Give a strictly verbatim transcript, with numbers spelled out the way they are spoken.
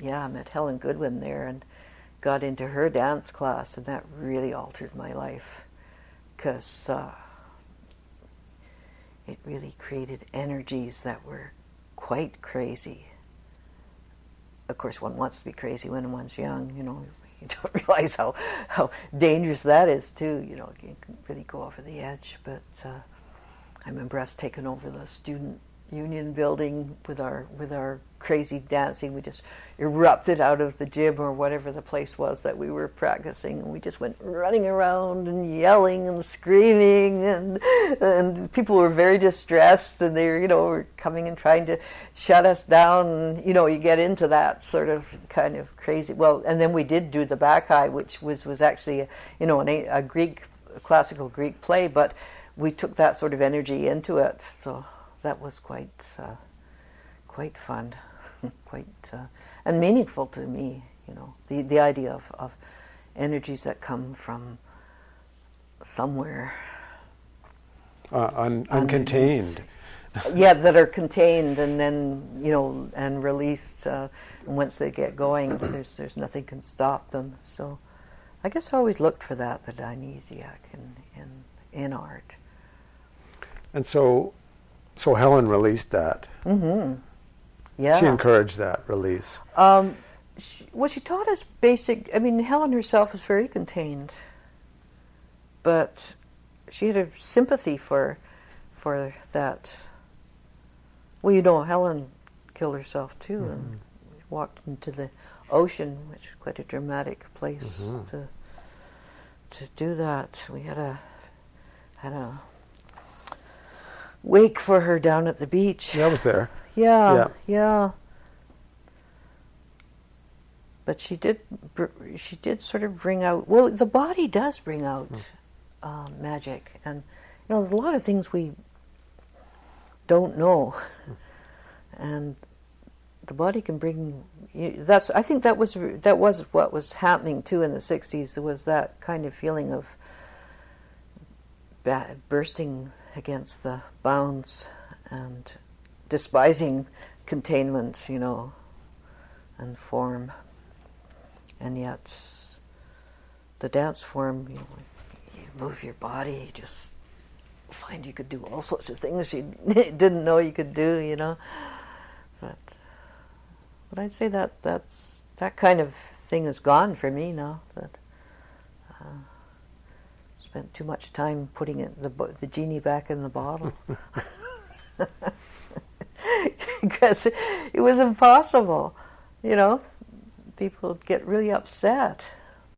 yeah, I met Helen Goodwin there and got into her dance class, and that really altered my life because uh, it really created energies that were quite crazy. Of course, one wants to be crazy when one's young, you know. You don't realize how, how dangerous that is, too. You know, you can really go over the edge. But uh, I remember us taking over the student union building with our with our crazy dancing. We just erupted out of the gym or whatever the place was that we were practicing, and we just went running around and yelling and screaming, and and people were very distressed, and they were, you know, were coming and trying to shut us down. And, you know, you get into that sort of kind of crazy. Well, and then we did do the Bacchae, which was was actually a, you know an, a Greek a classical Greek play, but we took that sort of energy into it. So that was quite uh, quite fun, quite uh, and meaningful to me. You know, the the idea of, of energies that come from somewhere, uh, un- uncontained. Yeah, that are contained and then, you know, and released. Uh, and once they get going, there's there's nothing can stop them. So, I guess I always looked for that, the Dionysiac in in, in art. And so. So Helen released that. Mm-hmm. Yeah. She encouraged that release. Um, she, well, she taught us basic. I mean, Helen herself was very contained, but she had a sympathy for, for that. Well, you know, Helen killed herself too, mm-hmm. and walked into the ocean, which is quite a dramatic place mm-hmm. to to do that. We had a had a. wake for her down at the beach. Yeah, I was there. Yeah, yeah, yeah. But she did, she did sort of bring out. Well, the body does bring out mm. uh, magic, and you know, there's a lot of things we don't know, mm. and the body can bring. That's. I think that was that was what was happening too in the sixties. There was that kind of feeling of ba- bursting against the bounds and despising containment, you know, and form. And yet, the dance form, you know, you move your body, you just find you could do all sorts of things you didn't know you could do, you know. But, but I'd say that that's that kind of thing is gone for me now. But uh, spent too much time putting it the the genie back in the bottle because it was impossible, you know. People would get really upset.